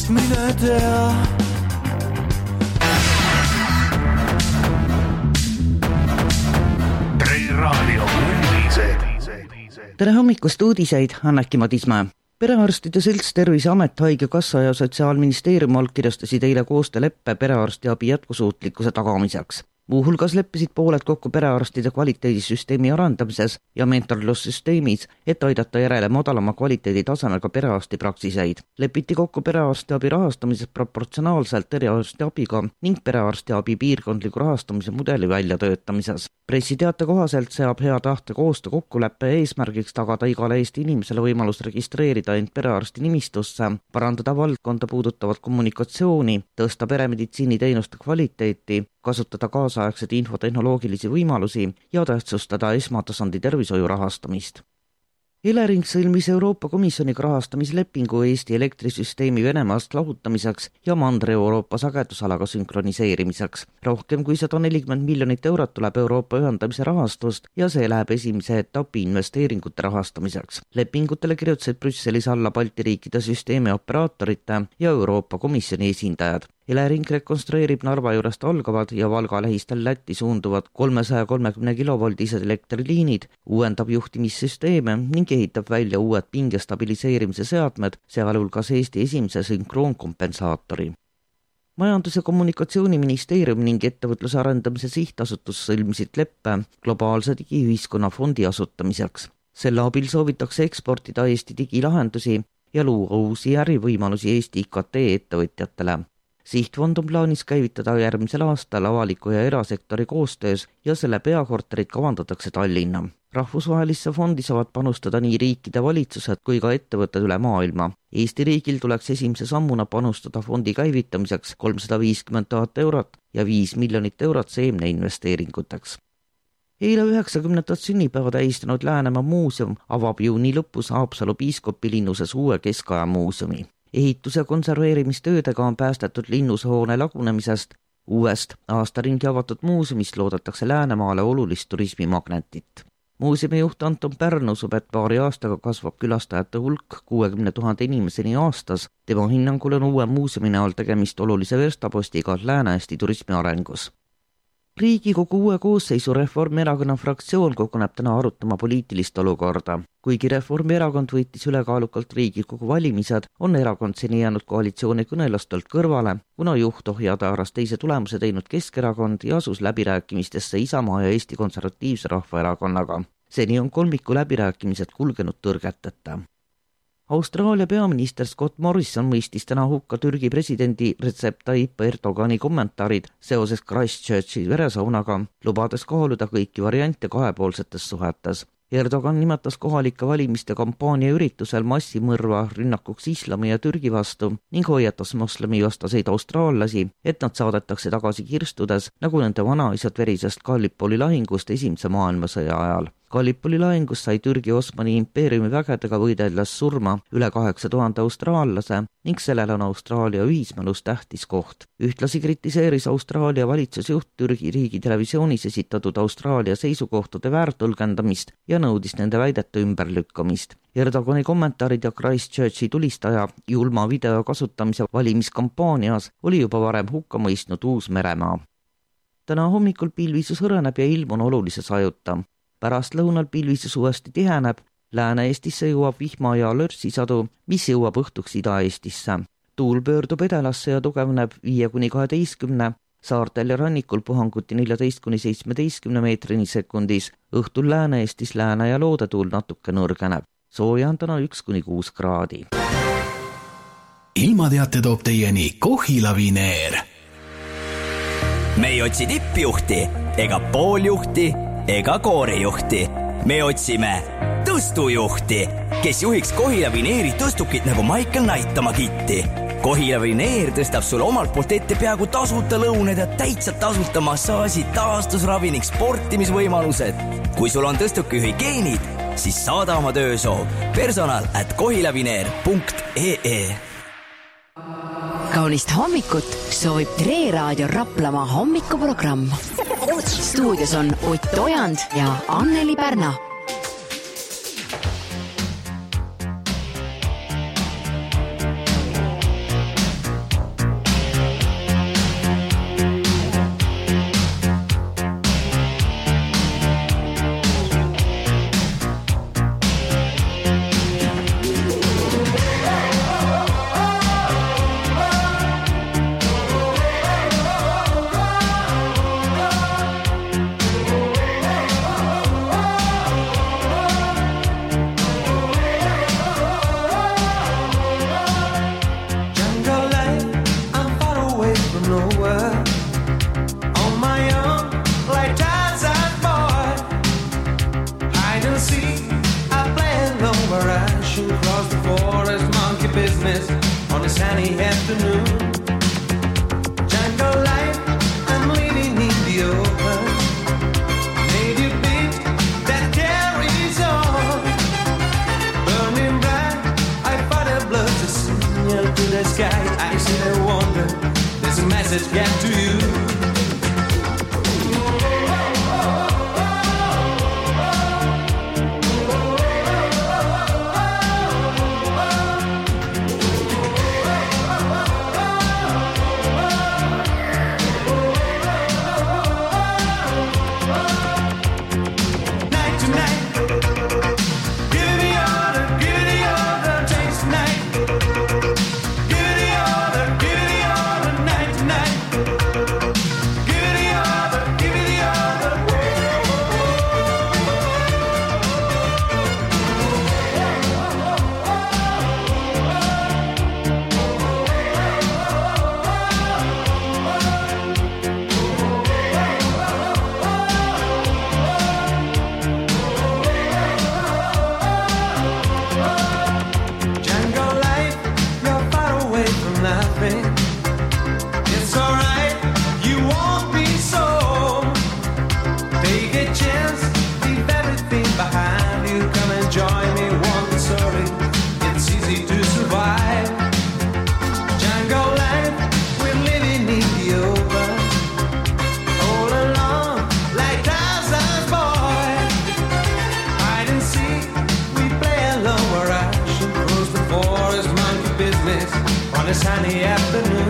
mine tea. Tre Raadio uudised. Tere hommikust uudiseid, Anneki Madismäe. Perearstide selts, Terviseamet, Haigekassa ja Sotsiaalministeerium allkirjastasid eile koostööleppe perearstiabi jätkusuutlikkuse tagamiseks. Muuhulgas leppisid pooled kokku perearstide kvaliteedisüsteemi arendamises ja mentorlussüsteemis, et aidata järele madalama kvaliteedi tasemega perearstipraksiseid. Lepiti kokku perearstiabi rahastamises proportsionaalselt eriarstiabiga ning perearstiabi piirkondliku rahastamise mudeli väljatöötamises. Pressiteate kohaselt seab hea tahte koostöö kokkuleppe eesmärgiks tagada igale Eesti inimesele võimalus registreerida end perearsti nimistusse, parandada valdkonda puudutavat kommunikatsiooni, tõsta peremeditsiiniteenuste kvaliteeti, kasutada kaasaegseid infotehnoloogilisi võimalusi ja tähtsustada esmatasandi tervishoiu rahastamist. Elering sõlmis Euroopa Komisjoniga rahastamislepingu Eesti elektrisüsteemi Venemaast lahutamiseks ja Mandri-Euroopa sagedusalaga sünkroniseerimiseks. Rohkem kui 140 miljonit eurot tuleb Euroopa ühendamise rahastust ja see läheb esimese etapi investeeringute rahastamiseks. Lepingutele kirjutasid Brüsselis alla Balti riikide süsteemi operaatorite ja Euroopa Komisjoni esindajad. Elering rekonstrueerib Narva juurest algavad ja Valga lähistel Lätti suunduvad 330 kilovoldised elektriliinid, uuendab juhtimissüsteeme ning ehitab välja uued pingestabiliseerimise seadmed, sealhulgas Eesti esimese sünkroonkompensaatori. Majandus- ja Kommunikatsiooniministeerium ning Ettevõtluse arendamise sihtasutus sõlmisid leppe globaalse digiühiskonna fondi asutamiseks. Selle abil soovitakse eksportida Eesti digilahendusi ja luua uusi ärivõimalusi Eesti IKT ettevõtjatele. Sihtfond on plaanis käivitada järgmisel aastal avaliku ja erasektori koostöös ja selle peakorterid kavandatakse Tallinna. Rahvusvahelisse fondi saavad panustada nii riikide valitsused kui ka ettevõtted üle maailma. Eesti riigil tuleks esimese sammuna panustada fondi käivitamiseks 350 000 eurot ja 5 miljonit eurot seemneinvesteeringuteks. Eile 90. sünnipäeva tähistanud Läänemaa muuseum avab juuni lõpus Haapsalu piiskopilinnuses uue keskaja muuseumi. Ehitus- ja konserveerimistöödega on päästetud linnushoone lagunemisest. Uuest aastaringi avatud muuseumist loodetakse Läänemaale olulist turismimagnetit. Muuseumi juht Anton Pärn usub, et paari aastaga kasvab külastajate hulk 60 000 inimeseni aastas. Tema hinnangul on uue muuseumi näol tegemist olulise verstapostiga Lääne-Eesti turismi arengus. Riigikogu uue koosseisu Reformierakonna fraktsioon koguneb täna arutama poliitilist olukorda. Kuigi Reformierakond võitis ülekaalukalt Riigikogu valimised, on erakond seni jäänud koalitsiooni kõnelastelt kõrvale, kuna juht ohjataaras teise tulemuse teinud Keskerakond ja asus läbirääkimistesse Isamaa ja Eesti Konservatiivse Rahvaerakonnaga. Seni on kolmiku läbirääkimised kulgenud tõrgeteta. Austraalia peaminister Scott Morrison mõistis täna hukka Türgi presidendi Recep Tayyip Erdogani kommentaarid seoses Christchurchi veresaunaga, lubades kaaluda kõiki variante kahepoolsetes suhetes. Erdogan nimetas kohalike valimiste kampaania üritusel massimõrva rünnakuks islami ja Türgi vastu ning hoiatas moslemi vastaseid austraallasi, et nad saadetakse tagasi kirstudes, nagu nende vanaisad verisest Gallipoli lahingust esimese maailmasõja ajal. Gallipoli lahingus sai Türgi Osmani impeeriumi vägedega võideldes surma üle 8000 austraallase ning sellel on Austraalia ühismälus tähtis koht. Ühtlasi kritiseeris Austraalia valitsusjuht Türgi riigi televisioonis esitatud Austraalia seisukohtade väärtõlgendamist ja nõudis nende väidete ümberlükkamist. Erdogani kommentaarid ja Christchurchi tulistaja julma video kasutamise valimiskampaanias oli juba varem hukka mõistnud Uus-Meremaa. Täna hommikul pilvisus hõreneb ja ilm on olulise sajuta. Pärast lõunal pilvisus uuesti tiheneb, Lääne-Eestisse jõuab vihma ja lörtsisadu, mis jõuab õhtuks Ida-Eestisse. Tuul pöördub edelasse ja tugevneb 5-12, saartel ja rannikul puhanguti 14-17 meetrini sekundis, õhtul Lääne-Eestis lääne- ja loodetuul natuke nõrgeneb. Sooja on täna 1-6 kraadi. Ilmateate toob teieni Kohila Vineer. Me ei otsi tippjuhti ega pooljuhti ega koorijuhti. Me otsime tõstujuhti, kes juhiks Kohila Vineeri tõstukit nagu Michael Knight oma kitti. Kohila Vineer tõstab sul omalt poolt ette peaaegu tasuta lõuned ja täitsa tasuta massaasid, taastusravi ning sportimisvõimalused. Kui sul on tõstukijuhi geenid, siis saada oma töösoov personal@kohilavineer.ee. Kaunist hommikut soovib Tre Raadio Raplamaa hommikuprogramm. Stuudios on Ott Ojand ja Anneli Pärna. nowhere. On my own, like Tarzan boy. Hide and seek, I play alone where I should cross the forest, monkey business on a sunny afternoon. Jungle life, I'm living in the open. Native beat that carries on. Burning bright, I fight a blood to signal to the sky. I see the wonder, there's a message get to you. On a sunny afternoon,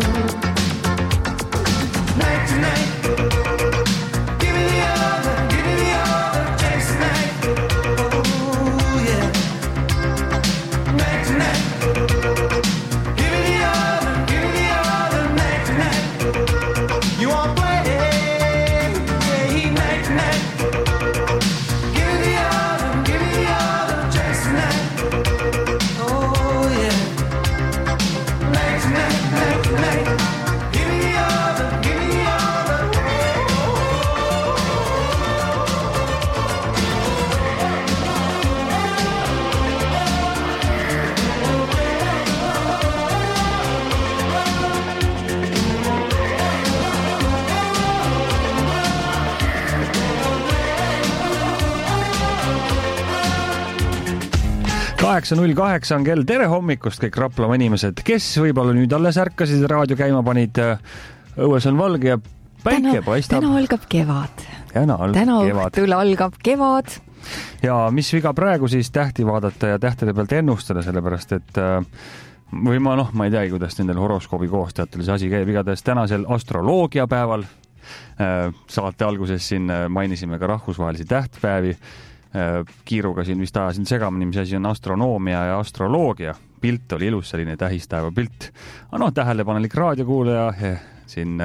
night to night. Give me the other, chase the night. Oh yeah, night to night. Give me the other, night to night. You won't play, night to night. Give me the other, chase the night. Oh yeah. Kaheksa 08 on kell. Tere hommikust kõik Raplamaa inimesed, kes võib-olla nüüd alles ärkasid, raadio käima panid. Õues on valge ja päike paistab. Täna algab kevad. Täna õhtul algab kevad. Ja mis viga praegu siis tähti vaadata ja tähtede pealt ennustada, sellepärast et või ma ei teagi, kuidas nendel horoskoobi koostajatel see asi käib. Igatahes tänasel astroloogia päeval saate alguses siin mainisime ka rahvusvahelisi tähtpäevi. Kiiruga siin vist ajasin segamini, mis asi on astronoomia ja astroloogia. Pilt oli ilus, selline tähistaeva pilt. Tähelepanelik raadiokuulaja siin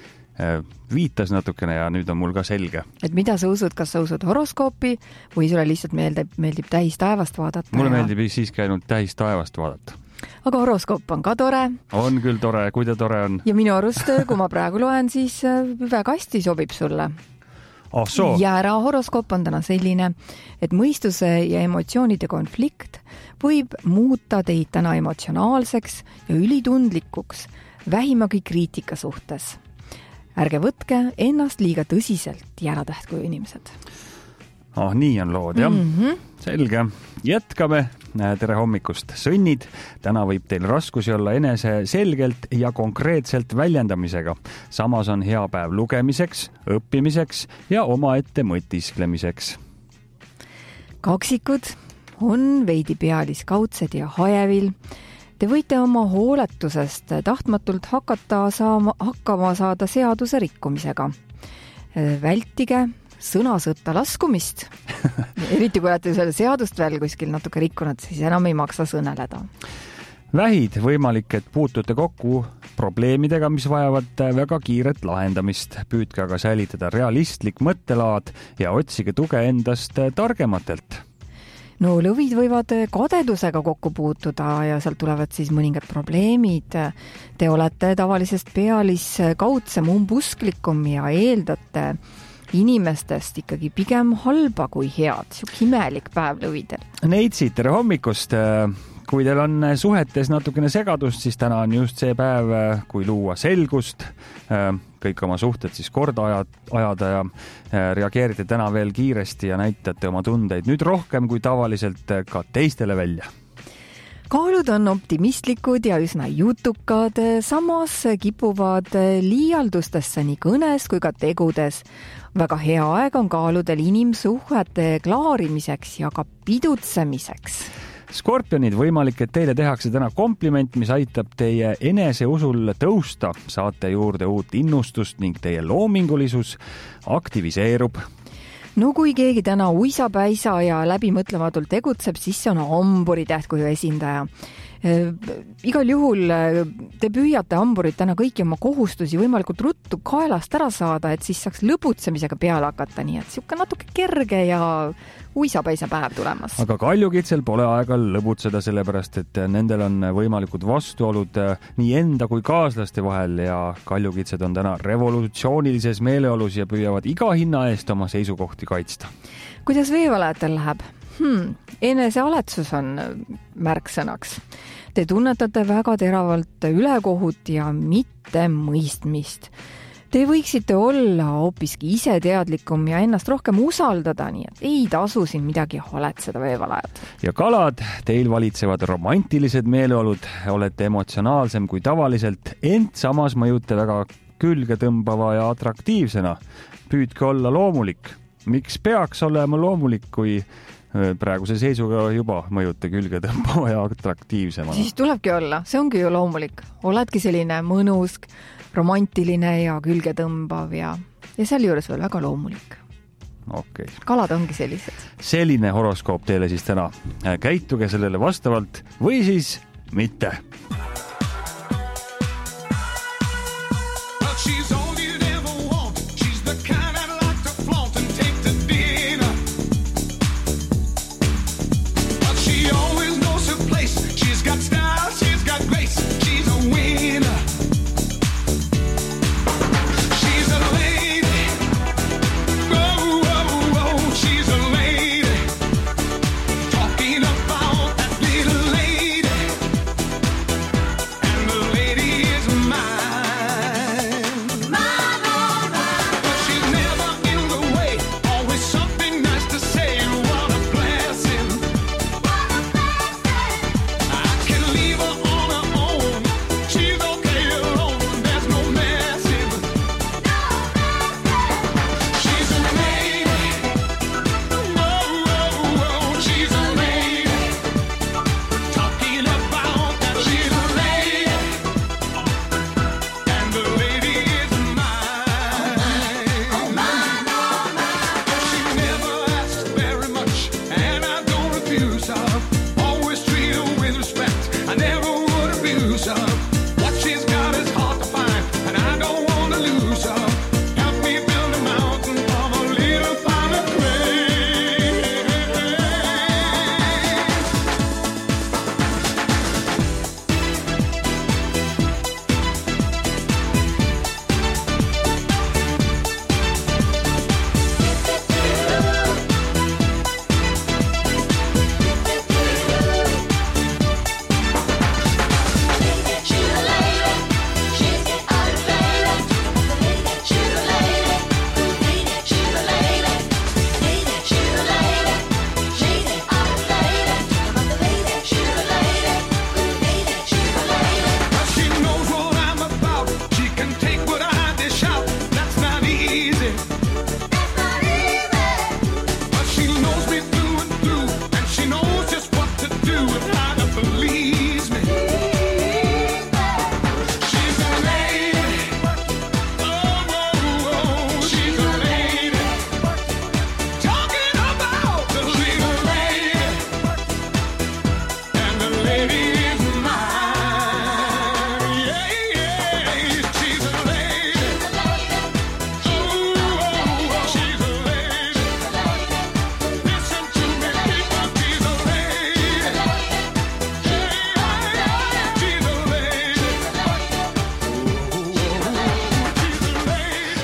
viitas natukene ja nüüd on mul ka selge. Et mida sa usud, kas sa usud horoskoopi või sulle lihtsalt meeldib tähistaevast vaadata? Mulle meeldib siiski ainult tähistaevast vaadata. Aga horoskoop on ka tore. On küll tore, kui ta tore on. Ja minu arust, kui ma praegu loen, siis väga hästi sobib sulle. Jäära horoskoop on täna selline, et mõistuse ja emotsioonide konflikt võib muuta teid täna emotsionaalseks ja ülitundlikuks vähimagi kriitika suhtes. Ärge võtke ennast liiga tõsiselt, jääratäht kui inimesed. Nii on lood, jah. Selge. Jätkame. Tere hommikust. Sõnnid. Täna võib teil raskusi olla enese selgelt ja konkreetselt väljendamisega. Samas on hea päev lugemiseks, õppimiseks ja omaette mõtisklemiseks. Kaksikud on veidi pealiskaudsed ja hajevil. Te võite oma hooletusest tahtmatult hakkama saada seaduse rikkumisega. Vältige sõnasõtta laskumist. Eriti kui olete selle seadust veel kuskil natuke rikkunud, siis enam ei maksa sõneleda. Vähid, võimalik, et puutute kokku probleemidega, mis vajavad väga kiiret lahendamist. Püüdke aga säilitada realistlik mõttelaad ja otsige tuge endast targematelt. No lõvid võivad kadedusega kokku puutuda ja sealt tulevad siis mõningad probleemid. Te olete tavalisest pealiskaudsem, umbusklikum ja eeldate inimestest ikkagi pigem halba kui head. Siuk imelik päev lõvidel. Neitsi, tere hommikust! Kui teil on suhetes natukene segadust, siis täna on just see päev, kui luua selgust, kõik oma suhted siis korda ajada ja reageerite täna veel kiiresti ja näitate oma tundeid nüüd rohkem kui tavaliselt ka teistele välja. Kaalud on optimistlikud ja üsna jutukad, samas kipuvad liialdustesse nii kõnes kui ka tegudes. Väga hea aeg on kaaludel inimsuhete klaarimiseks ja ka pidutsemiseks. Skorpionid, võimalik, et teile tehakse täna kompliment, mis aitab teie eneseusul tõusta. Saate juurde uut innustust ning teie loomingulisus aktiviseerub. No kui keegi täna uisapäisa ja läbimõtlematult tegutseb, siis see on hamburi tähtkuju esindaja. Igal juhul te püüate hamburit täna kõiki oma kohustusi võimalikult ruttu kaelast ära saada, et siis saaks lõbutsemisega peale hakata, nii et siuke natuke kerge ja uisapäisa päev tulemas. Aga kaljukitsel pole aega lõbutseda, sellepärast et nendel on võimalikud vastuolud nii enda kui kaaslaste vahel ja kaljukitsed on täna revolutsioonilises meeleolus ja püüavad iga hinna eest oma seisukohti kaitsta. Kuidas veevalajatel läheb? Enesealetsus on märksõnaks. Te tunnetate väga teravalt ülekohut ja mitte mõistmist. Te võiksite olla hoopiski ise teadlikum ja ennast rohkem usaldada, nii et ei tasu siin midagi haletseda veevalajad. Ja kalad, teil valitsevad romantilised meeleolud, olete emotsionaalsem kui tavaliselt, ent samas mõjute väga külgetõmbava ja atraktiivsena. Püüdke olla loomulik. Miks peaks olema loomulik, kui praeguse seisuga juba mõjute külgetõmbava ja atraktiivsemana? Siis tulebki olla, see ongi ju loomulik. Oledki selline mõnus, romantiline ja külgetõmbav ja seal juures veel väga loomulik. Okay. Kalad ongi sellised. Selline horoskoop teile siis täna. Käituge sellele vastavalt või siis mitte.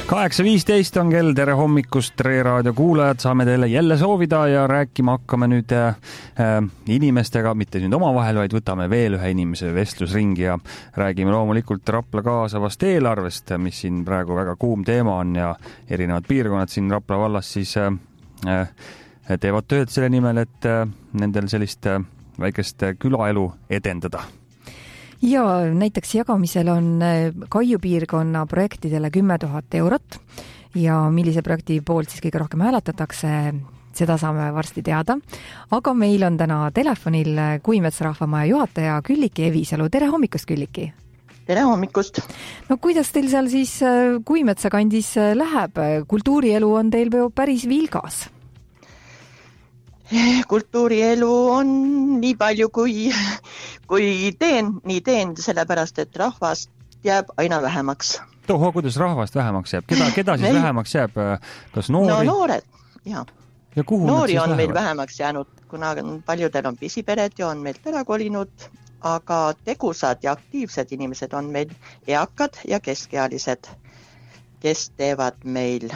8.15 on kell, tere hommikust, Tre Raadio kuulajad, saame teile jälle soovida ja rääkima hakkame nüüd inimestega, mitte nüüd omavahel, vaid võtame veel ühe inimese vestlusringi ja räägime loomulikult Rapla kaasavast eelarvest, mis siin praegu väga kuum teema on ja erinevad piirkonnad siin Rapla vallas siis teevad tööd selle nimel, et nendel sellist väikest külaelu edendada. Ja näiteks jagamisel on Kaiu piirkonna projektidele 10 000 eurot ja millise projekti poolt siis kõige rohkem hääletatakse, seda saame varsti teada. Aga meil on täna telefonil Kuimetsa rahvamaja juhataja Külliki Evisalu. Tere hommikust, Külliki! Tere hommikust! No kuidas teil seal siis Kuimetsa kandis läheb? Kultuurielu on teil päris vilgas. Kultuurielu on nii palju kui teen, sellepärast, et rahvast jääb aina vähemaks. Toho, kuidas rahvast vähemaks jääb? Keda siis vähemaks jääb? Kas noori? No noored, jah. Ja kuhu noori on meil vähemaks jäänud, kuna paljudel on pisipered ja on meilt ära kolinud, aga tegusad ja aktiivsed inimesed on meil eakad ja keskealised, kes teevad meil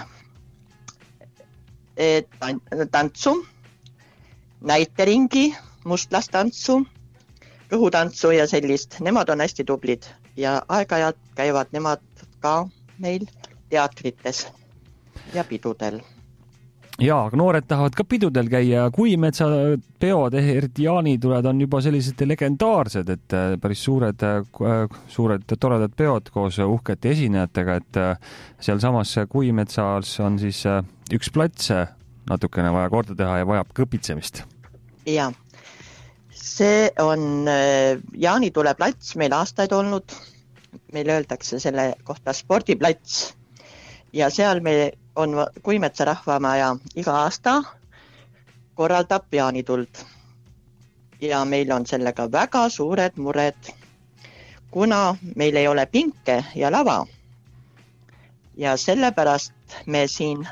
tantsu, näiteringi, mustlastantsu, rõhutantsu ja sellist. Nemad on hästi tublid ja aeg-ajalt käivad nemad ka meil teatrites ja pidudel. Jaa, aga noored tahavad ka pidudel käia. Kuimetsa peod, eriti jaanituled on juba sellised legendaarsed, et päris suured toredad peod koos uhkete esinejatega, et seal samas Kuimetsas on siis üks plats natukene vaja korda teha ja vajab kõpitsemist. Ja, see on jaanitule plats meil aastaid olnud. Meil öeldakse selle kohta spordiplats ja seal me on Kuimetsa rahvamaja iga aasta korraldab jaanituld. Ja meil on sellega väga suured mured, kuna meil ei ole pinke ja lava. Ja sellepärast me siin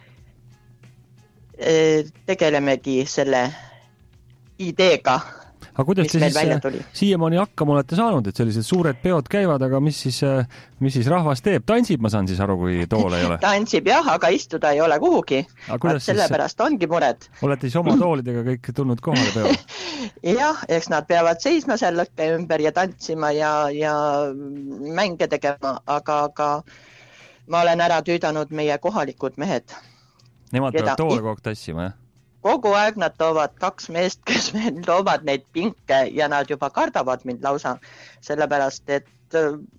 tegelemegi selle ideega, aga kuidas mis meil välja tuli. Siiamaani hakkama olete saanud, et sellised suured peod käivad, aga mis siis rahvas teeb? Tantsib, ma saan siis aru, kui tool ei ole? Tantsib jah, aga istuda ei ole kuhugi. Sellepärast ongi mured. Olete siis oma toolidega kõik tulnud kohale peole? Jah, eks nad peavad seisma seal lõkke ümber ja tantsima ja mänge tegema, aga ma olen ära tüüdanud meie kohalikud mehed. Nemad peavad toole kogu tassima, jah? Kogu aeg nad toovad 2 meest, kes meil toovad neid pinke ja nad juba kardavad mind lausa, sellepärast, et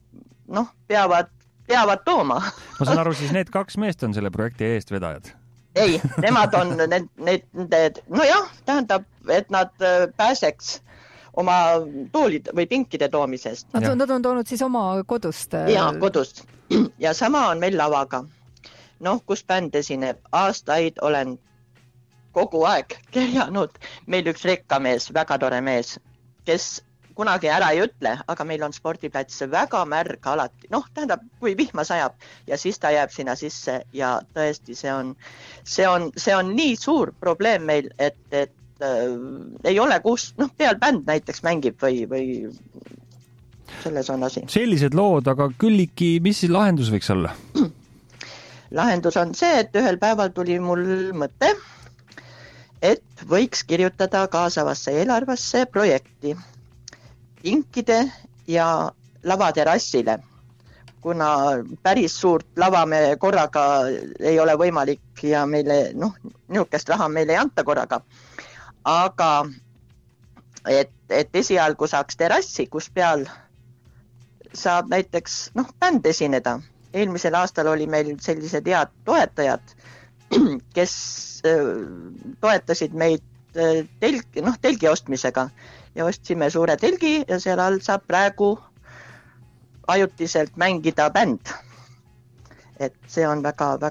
peavad tooma. Ma saan aru, siis need 2 meest on selle projekti eestvedajad? Ei, nemad on tähendab, et nad pääseks oma toolid või pinkide toomisest. Nad on toonud siis oma kodust? Ja, kodust. Ja sama on meil lavaga. Kus bänd esineb, aastaid olen kogu aeg kerjanud meil üks rekkamees, väga tore mees, kes kunagi ära ei ütle, aga meil on spordiplats väga märg alati. Tähendab, kui vihma sajab ja siis ta jääb sinna sisse ja tõesti see on nii suur probleem meil, et ei ole kus, peal bänd näiteks mängib või selles on asi. Sellised lood, aga Külliki, mis siis lahendus võiks olla? Lahendus on see, et ühel päeval tuli mul mõte, et võiks kirjutada kaasavasse eelarvasse projekti pinkide ja lavaterassile, kuna päris suurt lava me korraga ei ole võimalik ja meile, niisugust raha meile ei anta korraga. Aga et esialgu saaks terassi, kus peal saab näiteks bänd esineda. Eelmisel aastal oli meil sellised head toetajad, kes toetasid meid telgi ostmisega ja ostsime suure telgi ja seal all saab praegu ajutiselt mängida bänd. Et see on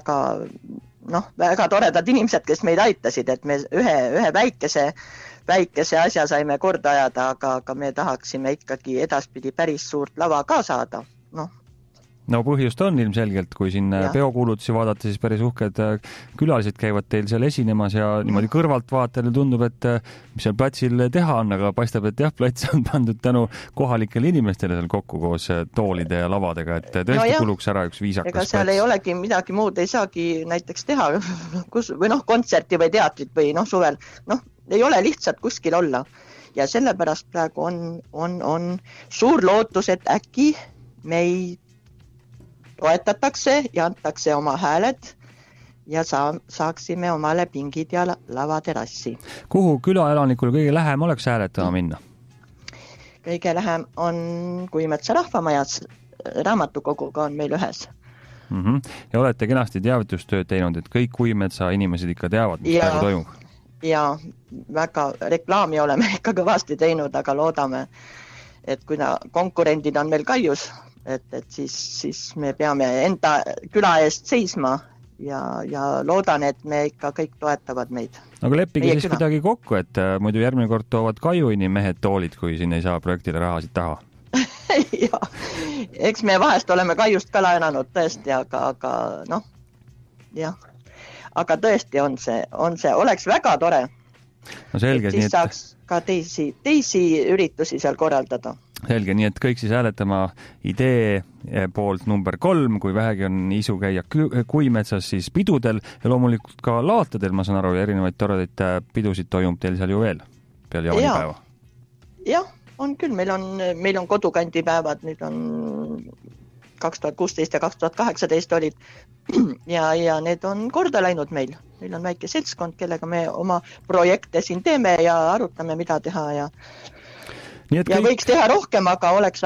väga toredad inimesed, kes meid aitasid, et me ühe väikese asja saime korda ajada, aga me tahaksime ikkagi edaspidi päris suurt lava ka saada. No põhjust on ilmselgelt, kui siin peokuulutusi vaadata, siis päris uhked külalised käivad teil seal esinemas ja niimoodi kõrvalt vaatajale tundub, et mis seal platsil teha on, aga paistab, et jah, plats on pandud tänu kohalikele inimestele seal kokku koos toolide ja lavadega, et tõesti kuluks ära üks viisakas plats. Ega seal ei olegi midagi muud, ei saagi näiteks teha või kontserti või teatrit või suvel, ei ole lihtsalt kuskil olla. Ja sellepärast praegu on suur lootus, et äkki meid toetatakse ja antakse oma hääled ja saaksime omale pingid ja lavaterassi. Kuhu külaelanikul kõige lähem oleks hääletama minna? Kõige lähem on Kuimetsa rahvamajas, raamatukoguga on meil ühes. Ja olete kenasti teavitustööd teinud, et kõik Kuimetsa inimesed ikka teavad, mis praegu toimub? Ja väga reklaami oleme ikka kõvasti teinud, aga loodame, et kui konkurendid on meil kaius, et siis me peame enda küla eest seisma ja loodan, et me ikka kõik toetavad meid. Aga leppige siis kuidagi kokku, et muidu järgmine kord toovad Kajuini mehed toolid, kui siin ei saa projektile rahasid taha. Ja, eks me vahest oleme Kaiust ka laenanud tõesti, aga jah. Aga tõesti on see, oleks väga tore. No selge, siis saaks ka teisi üritusi seal korraldada. Selge, nii et kõik siis hääletama idee poolt number 3, kui vähegi on isu käia Kuimetsas siis pidudel ja loomulikult ka laatadel, ma saan aru, erinevaid toredaid pidusid toimub teil seal ju veel peale jaanipäeva. Jah, on küll, meil on kodukandipäevad, nüüd on 2016 ja 2018 olid ja need on korda läinud meil. Meil on väike seltskond, kellega me oma projekte siin teeme ja arutame, mida teha ja võiks teha rohkem, aga oleks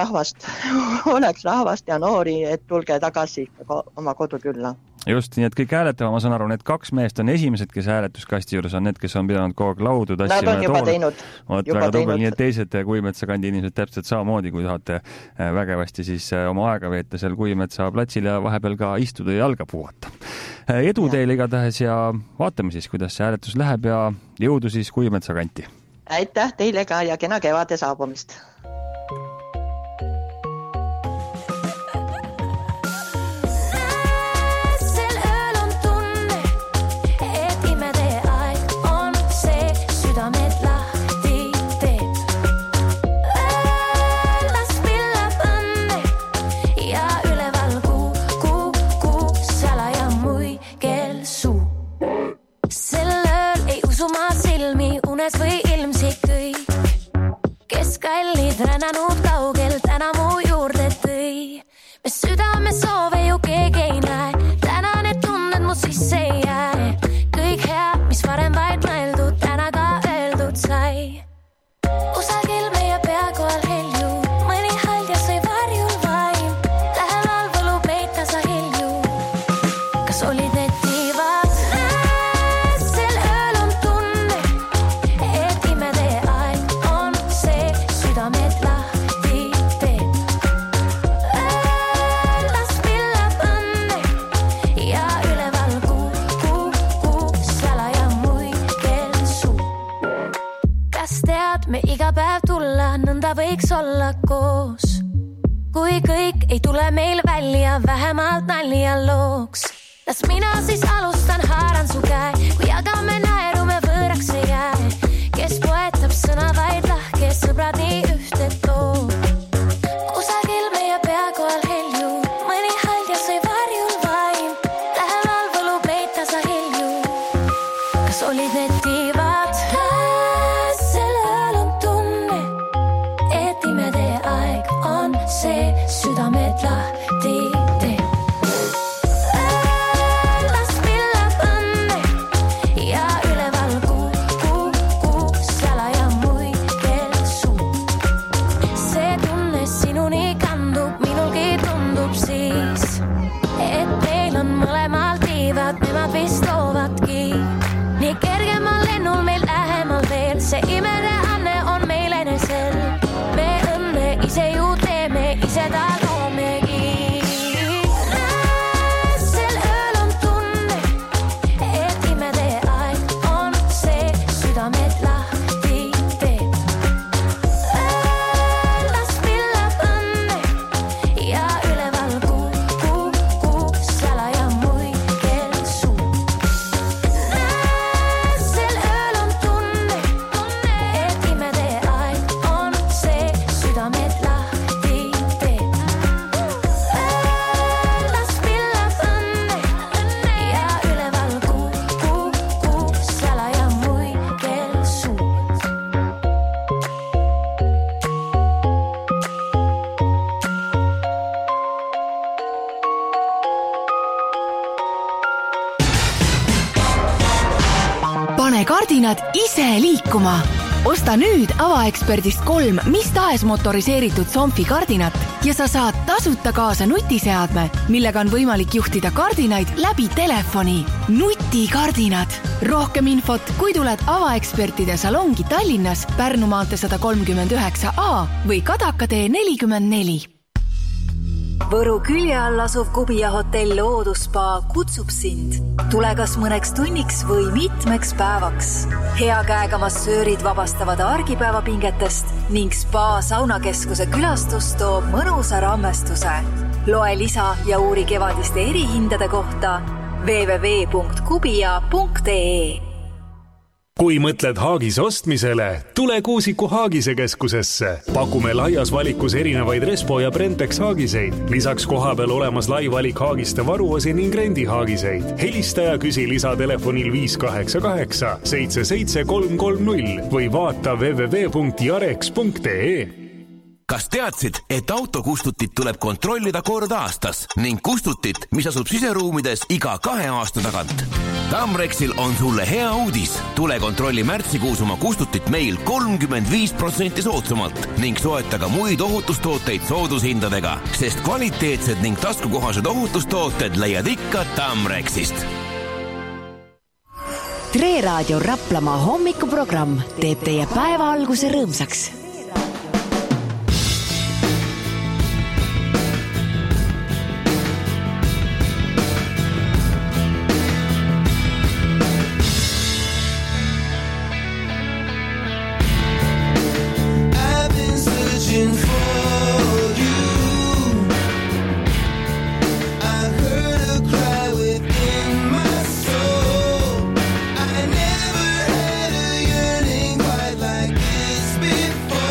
rahvast ja noori, et tulge tagasi oma kodukülla. Just, nii et kõik hääletama, ma saan aru, need 2 meest on esimesed, kes hääletuskasti juures on need, kes on pidanud kogu aeg laudu tassima. Nad on juba teinud. Väga tubel, nii et teised Kuimetsa kandi inimesed täpselt samamoodi, kui tahate vägevasti siis oma aega veeta seal Kuimetsa platsil ja vahepeal ka istuda ja jalga puhata. Edu teile igatahes ja vaatame siis, kuidas see hääletus läheb ja jõudu siis Kuimetsa kanti. Aitäh teile ka ja kena kevade saabumist. Või ilmsi kõik, kes kallid rännanud kaugel täna mu juurde tõi. Me südame soove ju keegi ei näe, täna need tunded mu sisse ei jää. Kõik hea, mis varem vaid mõeldud, täna ka öeldud sai. Usagil meie peakohal helju, mõni haljas või varjul vaim. Lähemal võlub meid tasa helju, kas olid need tiivad? Me iga päev tulla, nõnda võiks olla koos. Kui kõik ei tule meil välja, vähemalt nalja looks. Las mina siis alustan, haaran su käe, kui jagame naerume võõraks ei jää. Kes poetab sõna vaid lahke, sõbrad nii ühte too. Kusagil meie peakohal helju, mõni haljas või varjul vaim. Lähemal võlub meid tasa helju, kas olid need tiivad? See südamed lahti teeb. Las pillab õnne ja üleval kuu salaja muigel suu. See tunne sinuni kandub, minulgi tundub siis, et meil on mõlemal tiivad, nemad vist loovadki. Nii kergemal lennul meil lähemal veel, see imede anne on meil enesel. Me õnne ise ju teeme, ise ta loomegi. Sel ööl on tunne, et imede aeg on see, südamed lahti teeb. Las pillab õnne ja üleval kuu pane kardinad ise liikuma. Osta nüüd avaeksperdist 3 mis tahes motoriseeritud Somfi kardinat ja sa saad tasuta kaasa nutiseadme, millega on võimalik juhtida kardinaid läbi telefoni. Nutikardinad. Rohkem infot, kui tuled avaekspertide salongi Tallinnas, Pärnu maantee 139A või Kadaka tee 44. Võru külje all asuv Kubia hotell Loodusspa kutsub sind. Tule kas mõneks tunniks või mitmeks päevaks. Hea käega massöörid vabastavad argipäevapingetest ning spa saunakeskuse külastus toob mõnusa rammestuse. Loe lisa ja uuri kevadiste erihindade kohta www.kubia.ee. Kui mõtled Haagise ostmisele, tule Kuusiku Haagise keskusesse. Pakume laias valikus erinevaid Respo ja Brentex haagiseid. Lisaks kohapeal olemas lai valik haagiste varuosi ning rendi haagiseid. Helista ja küsi lisatelefonil 588 77330 või vaata www.jarex.ee. Kas teadsid, et autokustutit tuleb kontrollida kord aastas ning kustutit, mis asub siseruumides iga 2 aasta tagant? Tamrexil on sulle hea uudis. Tule kontrolli märtsikuus oma kustutit meil 35% soodsamalt ning soeta ka muid ohutustooteid soodushindadega, sest kvaliteetsed ning taskukohased ohutustooted leiad ikka Tamrexist. Tre Raadio Raplamaa hommikuprogramm teeb teie päeva alguse rõõmsaks. Before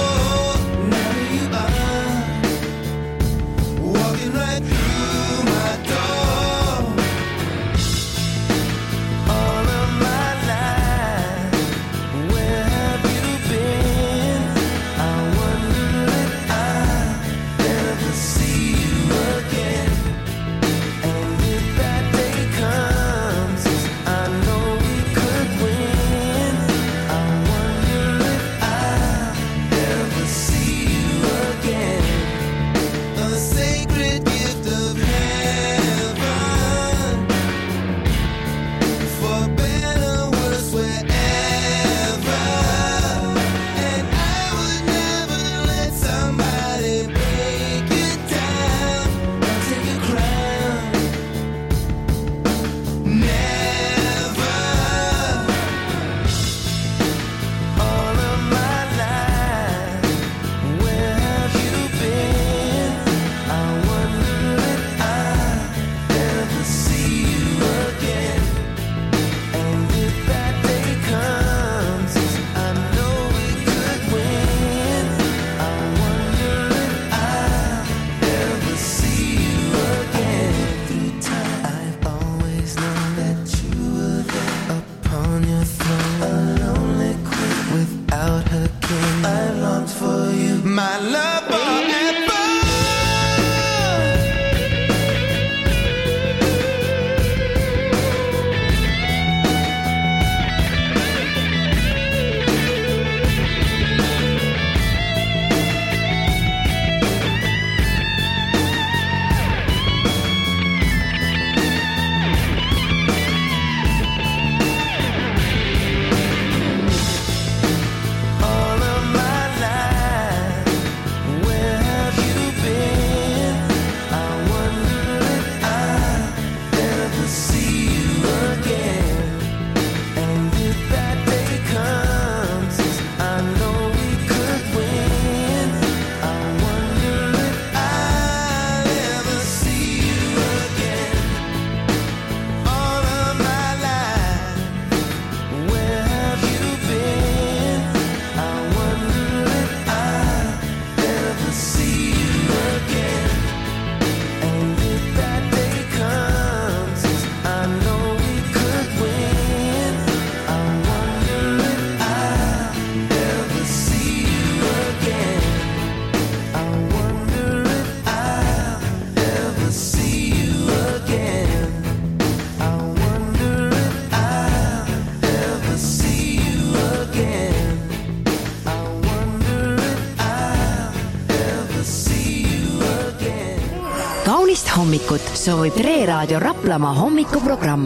kaunist hommikut soovib Tre Raadio Raplamaa hommikuprogramm.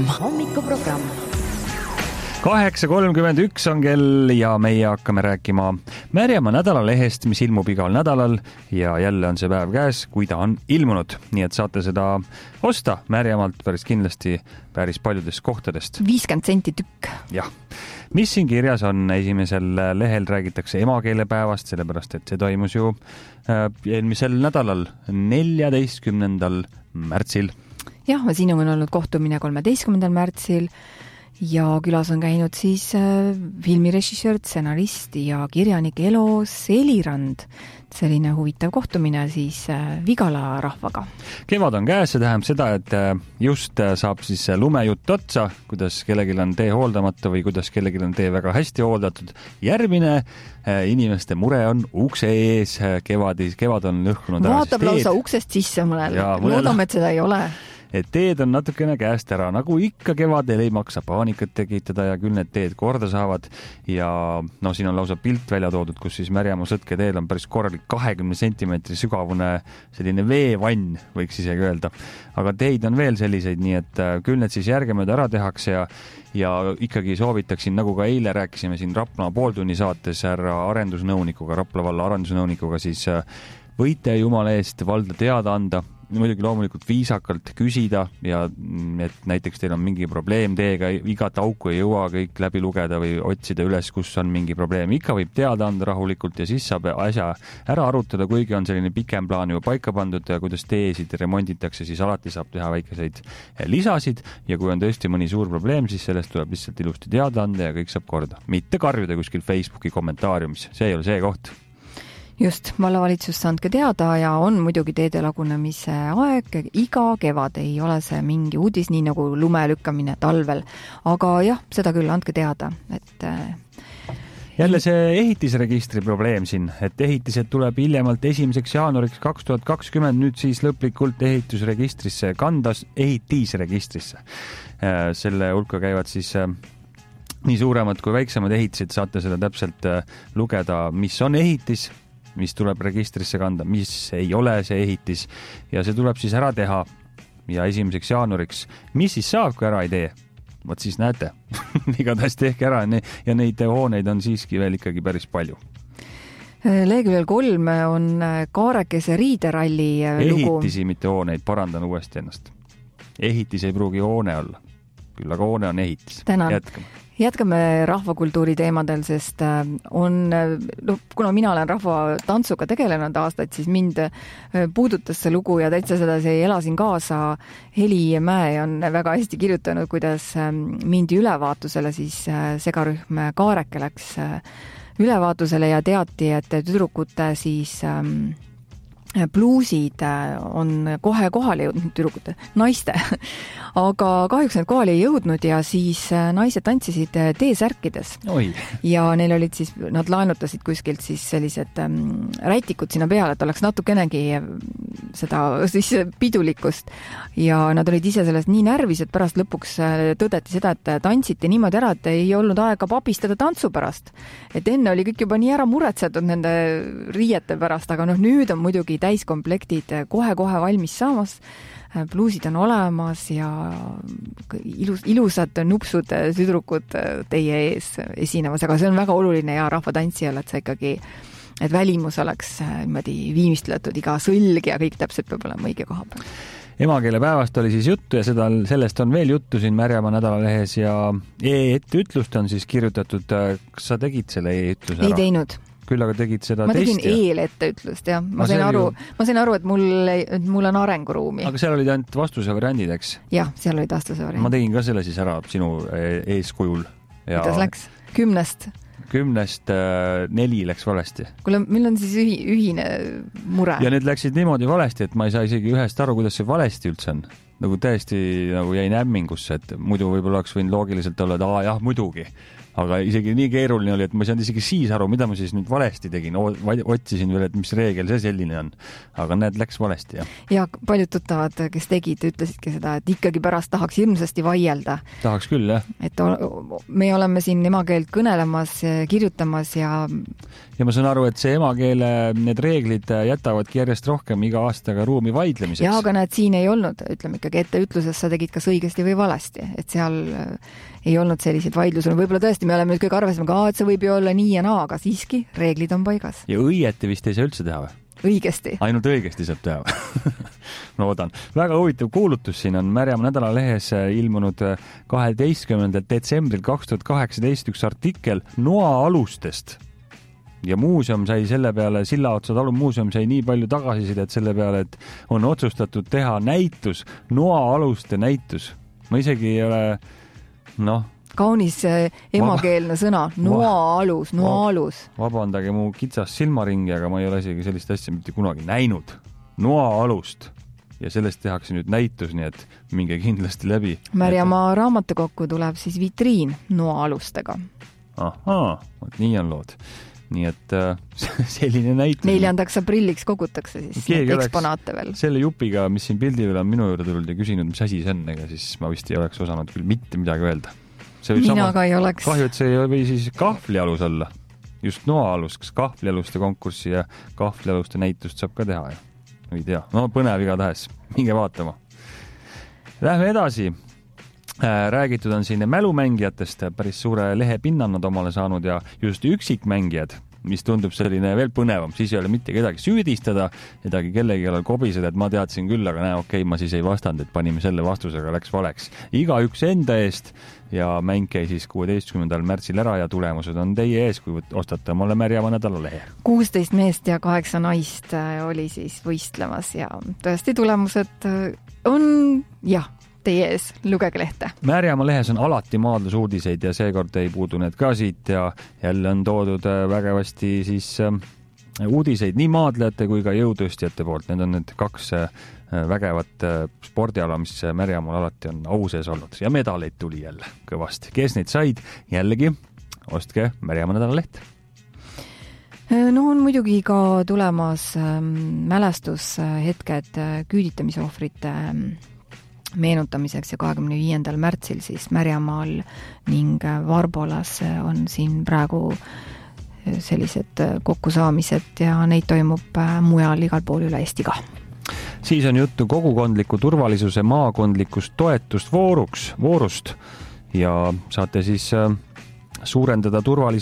8.31 on kell ja meie hakkame rääkima Märjamaa nädalalehest, mis ilmub igal nädalal ja jälle on see päev käes, kui ta on ilmunud. Nii et saate seda osta Märjamaalt päris kindlasti päris paljudest kohtadest. 50 senti tükk. Jah. Mis siin kirjas on? Esimesel lehel räägitakse emakeelepäevast, sellepärast et see toimus ju eelmisel nädalal 14. märtsil. Jah, siin on olnud kohtumine 13. märtsil ja külas on käinud siis filmirežissöör, stsenarist ja kirjanik Elo Selirand. Selline huvitav kohtumine siis Vigala rahvaga. Kevad on käes, see tähendab seda, et just saab siis lumejutt otsa, kuidas kellelgi on tee hooldamata või kuidas kellelgi on tee väga hästi hooldatud. Järgmine inimeste mure on ukse ees, kevad on lõhkunud ära. Vaatab lausa uksest sisse mõnel. Loodame, et seda ei ole. Et teed on natukene käest ära, nagu ikka kevadel ei maksa paanikat tekitada ja küll need teed korda saavad ja no siin on lausa pilt välja toodud, kus siis Märjamaa sõtke teel on päris korralik 20 sentimeetri sügavune selline veevann, võiks isegi öelda. Aga teid on veel selliseid, nii et küll need siis järgemööda ära tehakse ja ikkagi soovitaksin, nagu ka eile rääkisime siin Rapla pooltunni saates härra arendusnõunikuga, Rapla valla arendusnõunikuga, siis võite jumala eest valda teada anda, muidugi loomulikult viisakalt küsida ja et näiteks teil on mingi probleem teega, igat auku ei jõua kõik läbi lugeda või otsida üles, kus on mingi probleem. Ikka võib teada anda rahulikult ja siis saab asja ära arutada, kuigi on selline pikem plaan juba paika pandud ja kuidas teesid remonditakse, siis alati saab teha väikeseid lisasid ja kui on tõesti mõni suur probleem, siis sellest tuleb lihtsalt ilusti teada anda ja kõik saab korda. Mitte karjuda kuskil Facebooki kommentaariumis, see ei ole see koht. Just, vallavalitsus andke teada ja on muidugi teede lagunemise aeg. Iga kevad ei ole see mingi uudis, nii nagu lume lükkamine talvel. Aga jah, seda küll andke teada. Et jälle see ehitisregistri probleem siin, et ehitised tuleb hiljemalt 1. jaanuariks 2020, nüüd siis lõplikult ehitusregistrisse kandas, ehitisregistrisse. Selle hulka käivad siis nii suuremad kui väiksemad ehitised, saate seda täpselt lugeda, mis on ehitis, mis tuleb registrisse kanda, mis ei ole see ehitis ja see tuleb siis ära teha ja 1. jaanuariks. Mis siis saab, kui ära ei tee? Võt siis näete, igatahes tehke ära ja neid hooneid on siiski veel ikkagi päris palju. Leheküljel 3 on Kaarekese riideralli lugu. Ehitisi, mitte hooneid, parandan uuesti ennast. Ehitis ei pruugi hoone olla, küll aga hoone on ehitis. Tänan. Jätkame rahvakultuuri teemadel, sest kuna mina olen rahvatantsuga tegelenud aastaid, siis mind puudutas see lugu ja täitsa seda elasin kaasa. Heli Mäe on väga hästi kirjutanud, kuidas mindi ülevaatusele, siis segarühm Kaareke läks ülevaatusele ja teati, et tüdrukute siis bluusid on kohe kohale jõudnud, tüdrukute, naiste. Aga kahjuks need kohale ei jõudnud ja siis naised tantsisid T-särkides. Ja neil olid siis, nad laenutasid kuskilt siis sellised rätikud sinna peale, et oleks natukenegi seda siis pidulikkust. Ja nad olid ise sellest nii närvis, et pärast lõpuks tõdeti seda, et tantsiti niimoodi ära, et ei olnud aega papistada tantsu pärast. Et enne oli kõik juba nii ära muretsetud nende riiete pärast, aga nüüd on muidugi täiskomplektid kohe-kohe valmis saamas. Bluusid on olemas ja ilusad nupsud tüdrukud teie ees esinemas, aga see on väga oluline ja rahvatantsijal, et see ikkagi, et välimus oleks niimoodi viimistletud, iga sõlg ja kõik täpselt peab olema õige koha peal. Emakeelepäevast oli siis juttu ja sellest on veel juttu siin Märjamaa nädalalehes ja e-etteütlust on siis kirjutatud. Kas sa tegid selle e-ütluse ära? Ei teinud. Küll aga tegid seda ma tegin eeletteütlust, jah. Ma sain aru, et mul on arenguruumi. Aga seal olid ainult vastuse variandid, eks? Jah, seal olid vastuse variandid. Ma tegin ka selle siis ära sinu eeskujul. Kuidas läks? 10-st? 10-st 4 läks valesti. Kuule, meil on siis ühine mure. Ja need läksid niimoodi valesti, et ma ei saa isegi ühest aru, kuidas see valesti üldse on. nagu täiesti nagu jäin hämmingusse, et muidu võib-olla oleks võinud loogiliselt olla, et jah, muidugi. Aga isegi nii keeruline oli, et ma ei saanud isegi siis aru, mida ma siis nüüd valesti tegin. Otsisin veel, et mis reegel see selline on. Aga näed, läks valesti, jah. Ja paljud tuttavad, kes tegid, ütlesidki seda, et ikkagi pärast tahaks hirmsasti vaielda. Tahaks küll, jah. Et me oleme siin emakeelt kõnelemas, kirjutamas ja ma saan aru, et see emakeele need reeglid jätavadki järjest rohkem iga aastaga ruumi vaidlemiseks. Ja, aga näed, siin ei olnud, ütleme ikkagi etteütluses sa tegid kas õigesti või valesti, et seal ei olnud selliseid vaidlused. Võib-olla tõesti me oleme nüüd kõik arvestama, et see võib ju olla nii ja naa, aga siiski reeglid on paigas. Ja õieti vist ei saa üldse teha või? Õigesti. Ainult õigesti saab teha. Ma oodan. Väga huvitav kuulutus siin on Märjamaa nädalalehes ilmunud 12. detsembril 2018 üks artikkel Noa alustest. Ja muuseum sai selle peale, Sillaotsa talu muuseum sai nii palju tagasisidet selle peale, et on otsustatud teha näitus, Noa aluste näitus. Ma isegi ei ole, kaunis emakeelne sõna, Noa alus. Vabandage mu kitsas silmaringi, aga ma ei ole isegi sellist asja mitte kunagi näinud. Noa alust. Ja sellest tehakse nüüd näitus, nii et minge kindlasti läbi. Märjamaa raamatukokku tuleb siis vitriin Noa alustega. Ahaa, nii on lood. Nii et selline näitus. 4. aprilliks kogutakse siis eksponaate veel. Selle jupiga, mis siin pildi üle on minu juurde tulnud ja küsinud, mis asi see on, ega siis ma vist ei oleks osanud küll mitte midagi öelda. Mina ka ei oleks. Kahju, et see või siis kahvlialus olla. Just Noa alus, kas kahvlialuste konkurssi ja kahvlialuste näitust saab ka teha. Ei tea. Põnev igatahes. Minge vaatama. Lähme edasi. Räägitud on siin mälumängijatest, päris suure lehe pinnan nad omale saanud ja just üksikmängijad, mis tundub selline veel põnevam, siis ei ole mitte kedagi süüdistada, kedagi kellegi ole kobiseda, et ma teadsin küll, aga ma siis ei vastanud, et panime selle vastusega, läks valeks. Iga üks enda eest ja mäng käi siis 16. märtsil ära ja tulemused on teie ees, kui ostate omale Märjamaa nädalalehe. 16 meest ja 8 naist oli siis võistlemas ja tõesti tulemused on, teie ees, lugege lehte. Märjamaa lehes on alati maadlusuudiseid ja seekord ei puudu need ka siit ja jälle on toodud vägevasti siis uudiseid nii maadlejate kui ka jõutõstjate poolt. Need on need 2 vägevat spordiala, mis Märjamaal alati on au sees olnud ja medaleid tuli jälle kõvasti. Kes neid said? Jällegi, ostke Märjamaa nädalaleht. On muidugi ka tulemas mälestushetked küüditamise ohvrite meenutamiseks ja 25. märtsil siis Märjamaal ning Varbolas on siin praegu sellised kokkusaamised ja neid toimub mujal igal pool üle Eesti ka. Siis on juttu kogukondliku turvalisuse maakondlikust toetust voorust ja saate siis suurendada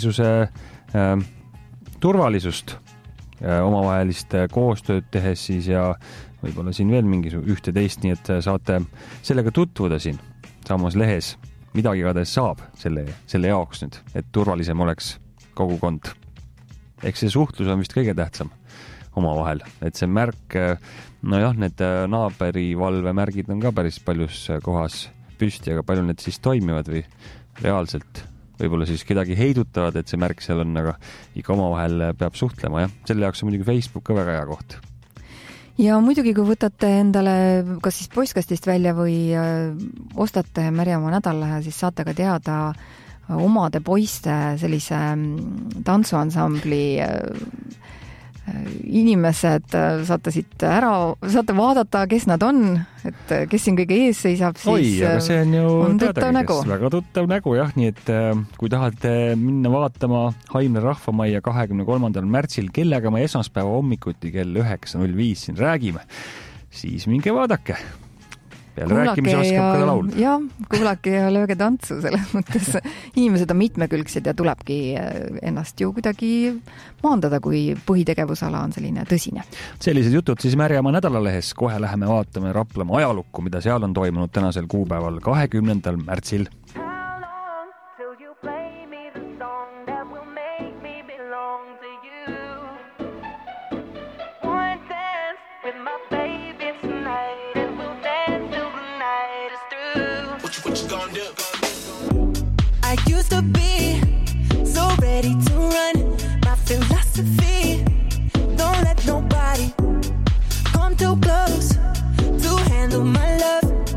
turvalisust omavahelist koostööd tehes siis ja võib-olla siin veel mingi ühte teist, nii et saate sellega tutvuda siin samas lehes. Midagi igatahes saab selle jaoks nüüd, et turvalisem oleks kogukond. Eks see suhtlus on vist kõige tähtsam omavahel, et see märk, need naaberivalvemärgid on ka päris paljus kohas püsti, aga palju need siis toimivad või reaalselt võib-olla siis kedagi heidutavad, et see märk seal on, aga ikka omavahel peab suhtlema, jah. Selle jaoks on muidugi Facebook ka väga hea koht. Ja muidugi, kui võtate endale kas siis postkastist välja või ostate Märjamaa nädalalehe, siis saate ka teada omade poiste sellise tantsuansambli inimesed, saate vaadata, kes nad on, et kes siin kõige ees seisab, siis aga see on ju tuttav nägu. Väga tuttav nägu, jah, nii et kui tahate minna vaatama Haimre rahvamajja 23. märtsil, kellega me esmaspäeva hommikuti kell 9.05 siin räägime, siis minge vaadake. Peale rääkimise oskab ka laul. Jah, kuulake ja lööge tantsu selles mõttes. Inimesed on mitmekülgsed ja tulebki ennast ju kuidagi maandada, kui põhitegevusala on selline tõsine. Sellised jutud siis Märjamaa nädalalehes. Kohe läheme vaatame Raplamaa ajalukku, mida seal on toimunud tänasel kuupäeval 20. märtsil. I used to be so ready to run. My philosophy, don't let nobody come too close to handle my love.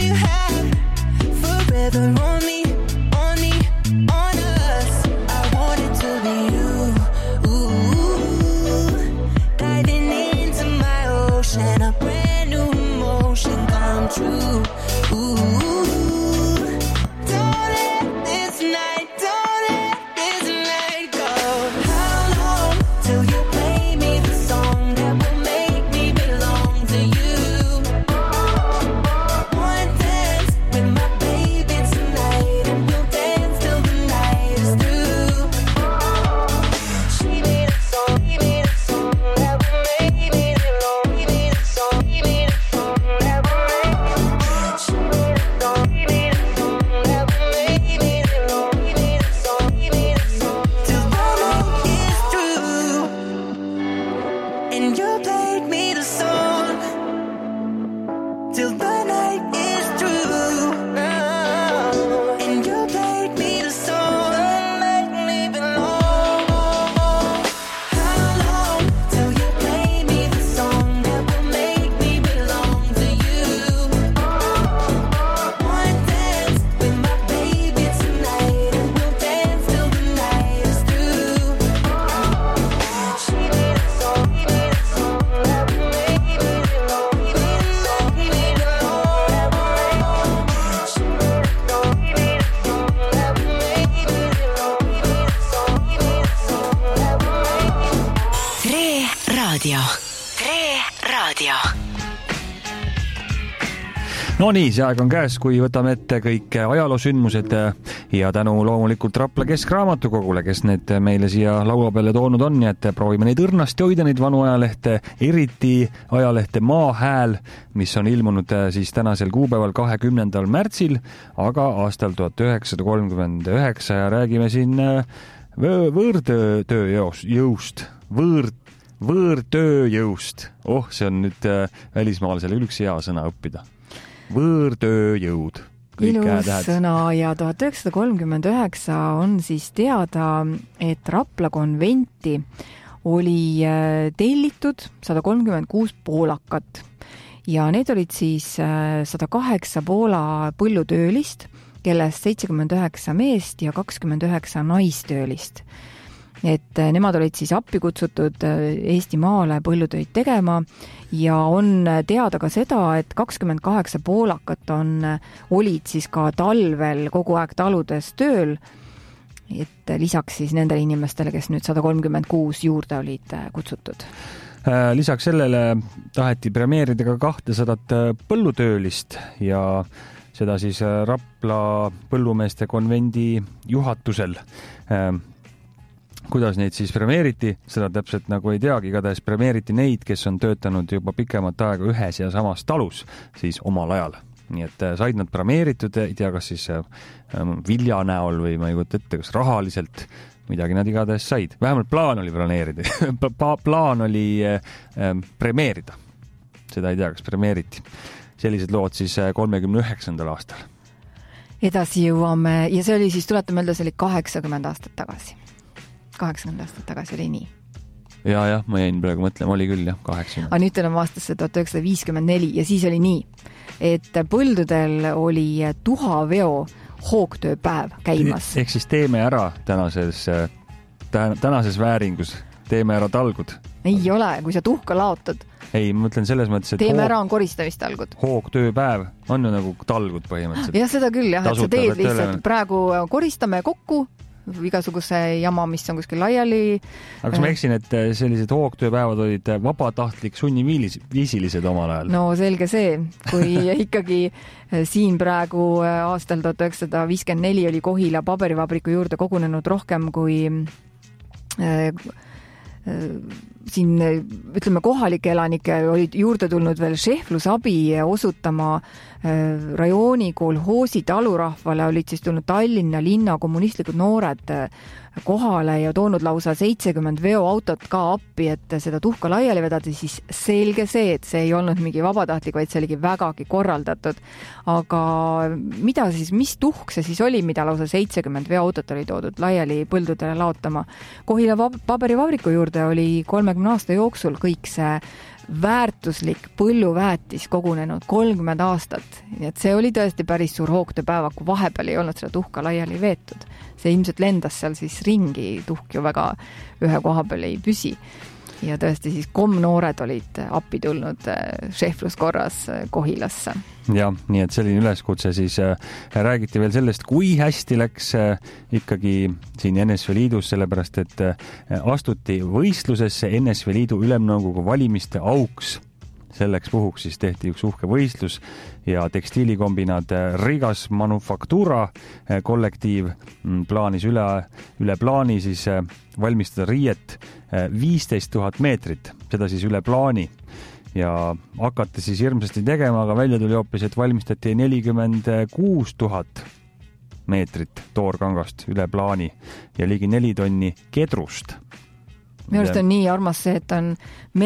you have forever on me, on me, on us. I want it to be you. Ooh, diving into my ocean, a brand new emotion come true. Ooh, don't let this night go. How long till you play me the song that will make me belong to you? One dance with my baby tonight, and we'll dance till the night is through. She made a song, he made a song that will make me belong. He made a song, he made a song that will make me. She made a song, he made a song that will make me belong. He made a song, he made a song till the night is through. And you played me the song till the night is through. And you played me the song that make me belong. How long till you play me the song that will make me belong to you? One dance with my baby tonight, and we'll dance till the night is through. She made a song, he made a song that will make me belong. He made a song, he made a song that will make me. She made a song, he made a song that will make me belong. He made a song, he made a song that will make me. Tre Raadio. Tre Raadio. No nii, see aeg on käes, kui võtame ette kõik ajaloosündmused ja tänu loomulikult Rapla Keskraamatukogule, kes need meile siia laua peale toonud on, ja et proovime neid õrnasti hoida, neid vanu ajalehte, eriti ajalehte Maahääl, mis on ilmunud siis tänasel kuupäeval 20. märtsil, aga aastal 1939 ja räägime siin võõrtööjõust. Võõrtööjõust. Oh, see on nüüd välismaalasele üks hea sõna õppida. Võõrtööjõud. Ilus sõna ja 1939 on siis teada, et Rapla konventi oli tellitud 136 poolakat ja need olid siis 108 Poola põllutöölist, kellest 79 meest ja 29 naistöölist. Et nemad olid siis appi kutsutud Eestimaale põllutöid tegema ja on teada ka seda, et 28 poolakat olid siis ka talvel kogu aeg taludes tööl, et lisaks siis nendele inimestele, kes nüüd 136 juurde olid kutsutud. Lisaks sellele taheti premeerida ka 200 põllutöölist ja seda siis Rapla põllumeeste konvendi juhatusel. Kuidas neid siis premeeriti, seda täpselt nagu ei teagi, igatahes premeeriti neid, kes on töötanud juba pikemat aega ühes ja samas talus siis omal ajal. Nii et said nad premeeritud, ei tea, kas siis vilja näol või ma ei kujuta ette, kas rahaliselt midagi nad igatahes said. Vähemalt plaan oli plaan oli premeerida. Seda ei tea, kas premeeriti. Sellised lood siis 39. aastal. Edasi jõuame ja see oli siis, tuletame öelda, see oli 80 aastat tagasi. 80 aastat tagasi oli nii. Ja, ma jäin praegu mõtlema, oli küll jah, 80. Aga nüüd oleme aastasse 1954 ja siis oli nii, et põldudel oli tuhaveo hoogtööpäev käimas. Ehk siis teeme ära tänases vääringus, teeme ära talgud. Ei ole, kui sa tuhka laotad. Ei, ma mõtlen selles mõttes, et teeme ära on koristamisttalgud. Hoogtööpäev on ju nagu talgud põhimõtteliselt. Ja seda küll jah, et sa teed lihtsalt praegu koristame kokku igasuguse jama, mis on kuskil laiali. Aga kas ma eksin, et sellised hoogtööpäevad olid vabatahtlik sunniviisilised omal ajal? No selge see, kui ikkagi siin praegu aastal 1954 oli Kohila paberivabriku juurde kogunenud rohkem kui siin, ütleme, kohalike elanike olid juurde tulnud veel šehvlusabi osutama rajooni kolhoosi talurahvale, olid siis tulnud Tallinna linna kommunistlikud noored kohale ja toonud lausa 70 veoautot ka appi, et seda tuhka laiali vedada, siis selge see, et see ei olnud mingi vabatahtlik, vaid see oligi vägagi korraldatud. Aga mida siis, mis tuhk see siis oli, mida lausa 70 veoautot oli toodud laiali põldudele laotama? Kohila paberivabriku juurde oli 30 aasta jooksul kõik see väärtuslik põlluväetis kogunenud 30 aastat. Nii et see oli tõesti päris suur hoogtööpäeva, kui vahepeal ei olnud seda tuhka laiali veetud. See ilmselt lendas seal siis ringi, tuhk ju väga ühe koha peal ei püsi. Ja tõesti siis komnoored olid appi tulnud šefluskorras Kohilasse. Ja, nii et selline üleskutse siis räägiti veel sellest, kui hästi läks ikkagi siin NSV Liidus, sellepärast et astuti võistlusesse NSV Liidu ülemnõukogu valimiste auks. Selleks puhuks siis tehti üks uhke võistlus ja tekstiilikombinaat Rigas Manufaktura kollektiiv plaanis üle plaani siis valmistada riiet 15 000 meetrit, seda siis üle plaani. Ja hakati siis hirmsasti tegema, aga välja tuli hoopis, et valmistati 46 000 meetrit toorkangast üle plaani ja ligi 4 tonni kedrust. Minu arust on nii armas see, et on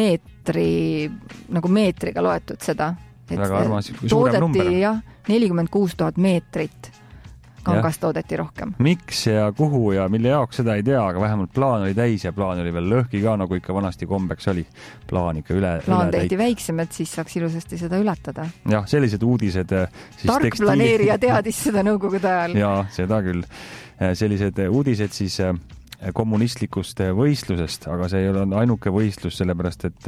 meetriga loetud seda. Väga armas, suurem number. Jah, 46 000 meetrit kangast toodeti rohkem. Miks ja kuhu ja mille jaoks seda ei tea, aga vähemalt plaan oli täis ja plaan oli veel lõhki ka, nagu ikka vanasti kombeks oli. Plaan ikka Plaan tehti väiksem, et siis saaks ilusasti seda ületada. Jah, sellised uudised. Tark planeerija teadis seda nõukogude ajal. Jaa, seda küll. Sellised uudised siis kommunistlikust võistlusest, aga see ei ole ainuke võistlus, sellepärast et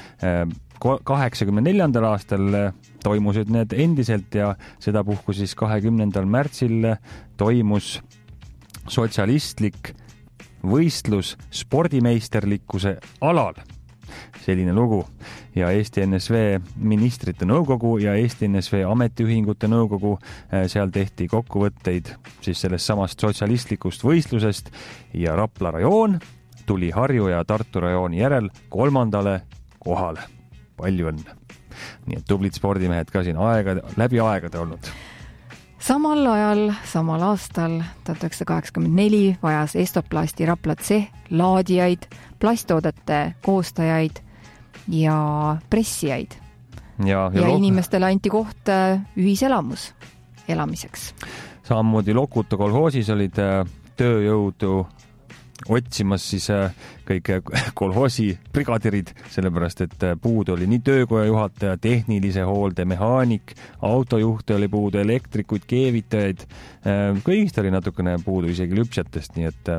84. aastal toimusid need endiselt ja seda puhku siis 20. märtsil toimus sotsialistlik võistlus spordimeisterlikkuse alal. Selline lugu ja Eesti NSV ministrite nõukogu ja Eesti NSV ametiühingute nõukogu seal tehti kokkuvõtteid siis sellest samast sotsialistlikust võistlusest ja Rapla rajoon tuli Harju ja Tartu rajooni järel 3. kohale. Palju õnne. Nii et tublid spordimehed ka siin läbi aegade olnud. Samal ajal, samal aastal 1984 vajas Estoplasti Rapla C laadijaid, plasttoodete koostajaid ja pressijaid. Ja inimestele anti koht ühiselamus elamiseks. Samamoodi Lokuta kolhoosis olid tööjõudu otsimas siis kõik kolhoosi brigadirid, sellepärast et puudu oli nii töökoja juhataja, tehnilise hoolde, mehaanik, autojuhte oli puudu, elektrikuid, keevitajaid, kõigist oli natukene puudu isegi lüpsjatest, nii et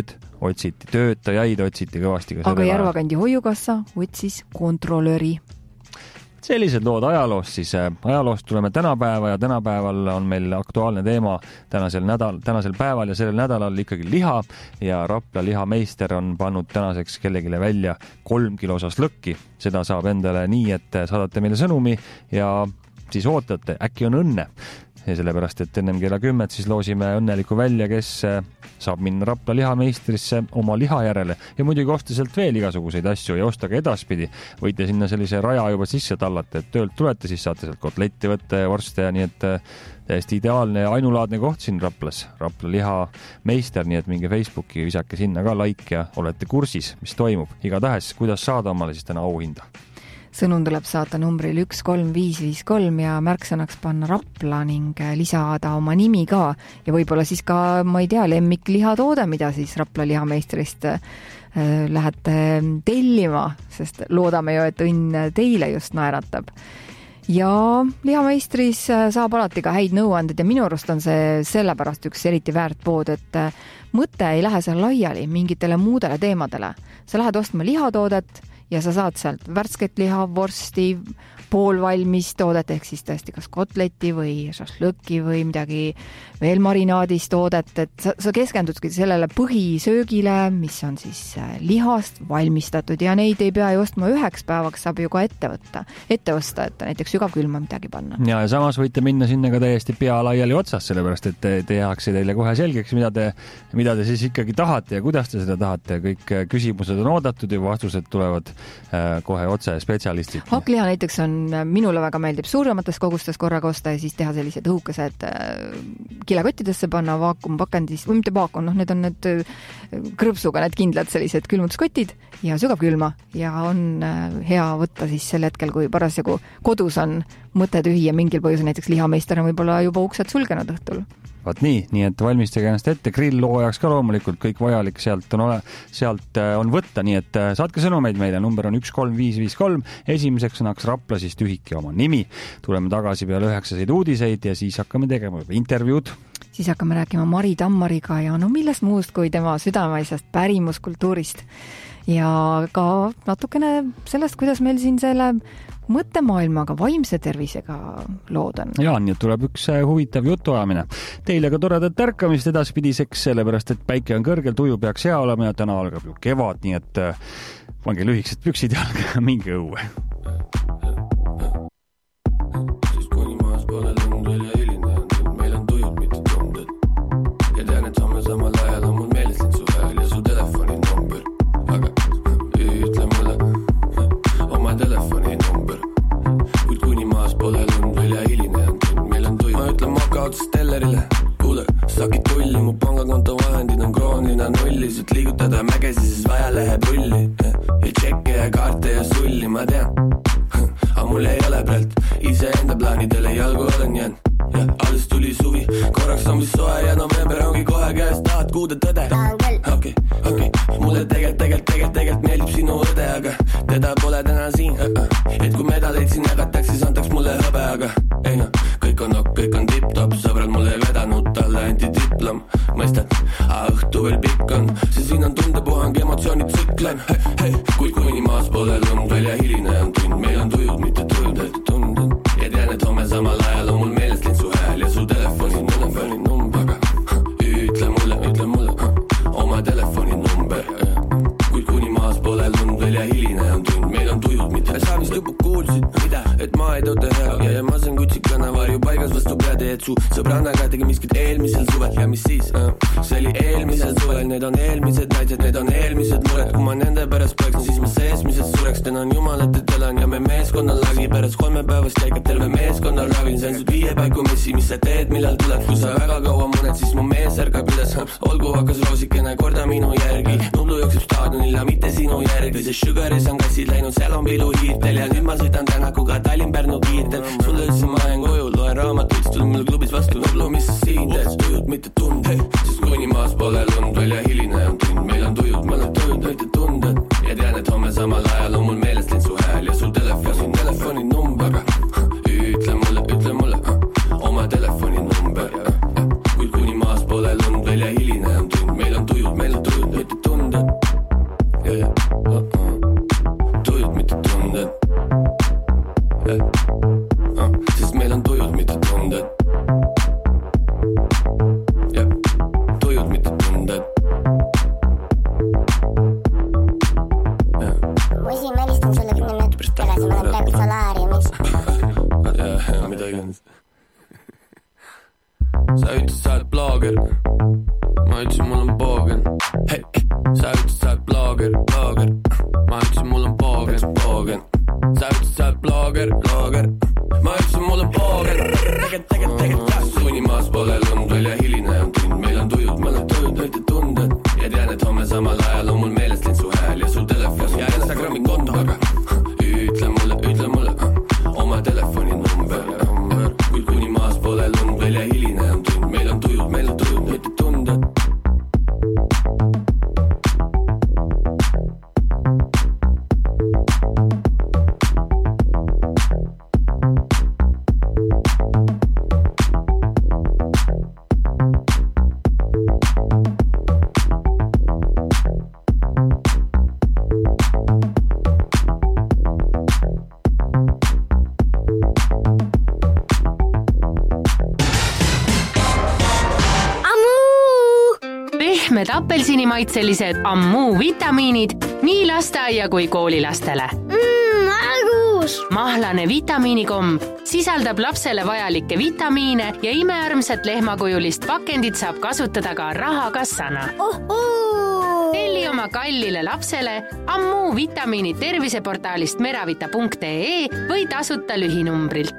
töötajaid otsiti kõvasti. Aga Järvakandi hoiukassa otsis kontrolöri. Sellised lood ajaloost, siis ajaloost tuleme tänapäeva ja tänapäeval on meil aktuaalne teema tänasel päeval ja sellel nädalal ikkagi liha ja Rapla lihameister on pannud tänaseks kellegile välja 3 kilo osas lõkki. Seda saab endale nii, et saadate meile sõnumi ja siis ootate, äkki on õnne. Ja sellepärast, et ennem kella 10 siis loosime õnneliku välja, kes saab minna Rapla lihameistrisse oma liha järele ja muidugi osta sealt veel igasuguseid asju ja osta ka edaspidi. Võite sinna sellise raja juba sisse tallata, et töölt tulete, siis saate sealt kotletti võtta ja vorste ja nii, et täiesti ideaalne ja ainulaadne koht siin Raplas. Rapla lihameister, nii et minge Facebooki, visake sinna ka like ja olete kursis, mis toimub. Igatahes, kuidas saada omale siis täna auhinda? Sõnum tuleb saata numbril 13553 ja märksõnaks panna Rapla ning lisada oma nimi ka ja võib-olla siis ka, ma ei tea, lemmik lihatoode, mida siis Rapla lihameistrist lähete tellima, sest loodame ju, et õnn teile just naeratab. Ja lihameistris saab alati ka häid nõuanded ja minu arust on see sellepärast üks eriti väärt pood, et mõte ei lähe seal laiali mingitele muudele teemadele. Sa lähed ostma lihatoodet ja sa saad sealt värsket liha, vorsti, poolvalmis toodet, ehk siis tõesti kas kotleti või šašlõki või midagi veel marinaadis toodet, et sa keskendudki sellele põhisöögile, mis on siis lihast valmistatud ja neid ei pea ju ostma üheks päevaks, saab ju ka ette osta, et näiteks sügavkülma midagi panna. Ja samas võite minna sinna ka täiesti pea laiali otsas, sellepärast et tehakse teile kohe selgeks, mida te siis ikkagi tahate ja kuidas te seda tahate. Kõik küsimused on oodatud ja vastused tulevad kohe otse spetsialistid. Hakkliha näiteks on, minule väga meeldib suuremates kogustes korraga osta ja siis teha sellised õhukesed kilekottidesse panna vaakumpakendis, või mitte vaakum, need on need krõpsuga need kindlad sellised külmutuskotid ja sügavkülma ja on hea võtta siis sel hetkel, kui parasjagu kodus on mõte tühi ja mingil põhjusel näiteks lihameister on võib-olla juba uksed sulgenud õhtul. Vaat nii et valmistage ennast ette, grill-loojaks ka loomulikult kõik vajalik sealt on võtta, nii et saatke sõnumeid meile, number on 13553, esimeseks sõnaks Rapla, siis tühike oma nimi. Tuleme tagasi peale 9 uudiseid ja siis hakkame tegema intervjuud. Siis hakkame rääkima Mari Tammariga ja millest muust kui tema südameisest pärimuskultuurist. Ja ka natukene sellest, kuidas meil siin selle mõttemaailmaga, vaimse tervisega lood on. Ja, nii et tuleb üks huvitav jutuajamine. Teile ka toredat ärkamist edaspidiseks, sellepärast, et päike on kõrgel, tuju peaks hea olema ja täna algab ju kevad, nii et pange lühikesed püksid jalga ja minge õue. Siis kuni maas pole lund veel ja hiline on, meil on tujud mitte tunded. Ja tean, et homme samal ajal on mul meeles sind su hääl ja su telefoni number. Aga ütle mulle oma telefoni number. Kuid kuni maas pole lund veel ja hiline on, meil on tujud. Ma ütlen moka otsast tellerile, kuule, sakid tulli, mu pangakonto vahendid on kroonina nullis, et liigutada mägesi, siis vaja läheb rulli. Ja tšekke ja kaarte ja sulli, ma tean. Aga mul ei ole praelt, ise enda plaanidele jalgu olen jäänud. Ja alles tuli suvi, korraks on mis soe ja november ongi kohe käes, tahad kuuda tõde? Okei, mulle tegelikult meeldib sinu õde, aga teda pole täna siin. Et kui medaleid siin jagatakse, siis antaks mulle hõbe, aga ei no, kõik on tipp-top, sõbrad mulle ei vedanud, talle anti diplom, mõistad, õhtu veel pikk on, see siin on tundepuhang, emotsioonid tsüklen. Hei, kui kuni maas pole lund veel ja hiline on tund, meil on tujud, mitte tujud, tunded. Ja tean, et homme samal ajal on mul meeles lind su hääl ja su telefoni number. Ütle mulle oma telefoni number. Kuid kuni maas pole lund veel ja hiline on tund, meil on tujud, mitte. Sa vist juba kuulsid, mida? Et ma ei tõote hea ja ma saan kutsikana varju paigas vastu peade, et su sõbrannaga tegi miskit eelmisel suvel ja mis siis? See oli eelmisel suvel, need on eelmised naised, need on eelmised mured. Kui ma nende pärast paeksin, siis ma seesmised sureks, tänan jumalat, et elan ja me meeskonnal lagi pärast 3 päevast käikab terve meeskonnal ravin, see on sud 5 paiku messi, mis sa teed, millal tuled, kui sa väga kaua muned, siis mu mees ärkab üles, olgu hakkas roosikene korda minu järgi, Nublu jookseb staadionil ja mitte sinu järgi, see Sugaris on kassid läinud, seal on pilu hiirtel ja nüüd ma sõitan Tänakuga Tallinn-Pärnu kiirtel, sulle ütlesin ma jään koju, loen raamatuid, siis tulin mul klubis vastu, Nublu, mis sa siin teed, tujud mitte tund, siis kuni maas pole lund veel ja hiline on tund, meil on tujud, mitte tunded ja tean, et homme samal ajal on mul meeles lind su hääl ja sul telefoni number. Ütle mulle oma telefoni number. Kuid kuni maas pole lund veel ja hiline on tund, meil on tujud, mitte tunded. Tujud, mitte tunded. Sest meil on tujud, mitte tunded. Tujud, mitte tunded. Ma esi välistan sulle 10 minutit pärast tagasi, ma olen praegu solaariumis. Mida iganes. Sa ütlesid, sa oled blogger. Ma ütlesin, mul on poogen. Hei, sa ütlesid, sa oled blogger. Ma ütlesin, mul on poogen. Sa ütlesid, sa oled blogger. Ma ütlesin, mul on poogen. Tegelikult. Kuni maas pole lund veel ja hiline on tund, meil on tujud, mitte tunded. Ja tean, et homme samal ajal on mul meeles lind su hääl ja sul telefon ja Instagrami konto. Ütle mulle oma telefoni number. Kuid kuni maas pole lund veel ja hiline on tund, meil on tujud, mitte tunded. Pehmed apelsinimaitselised Ammu vitamiinid nii lasteaia kui koolilastele. Argus! Mahlane vitamiinikomb sisaldab lapsele vajalikke vitamiine ja imearmsat lehmakujulist pakendit saab kasutada ka rahakassana. Telli oma kallile lapsele Ammu vitamiinid terviseportaalist meravita.ee või tasuta lühinumbrilt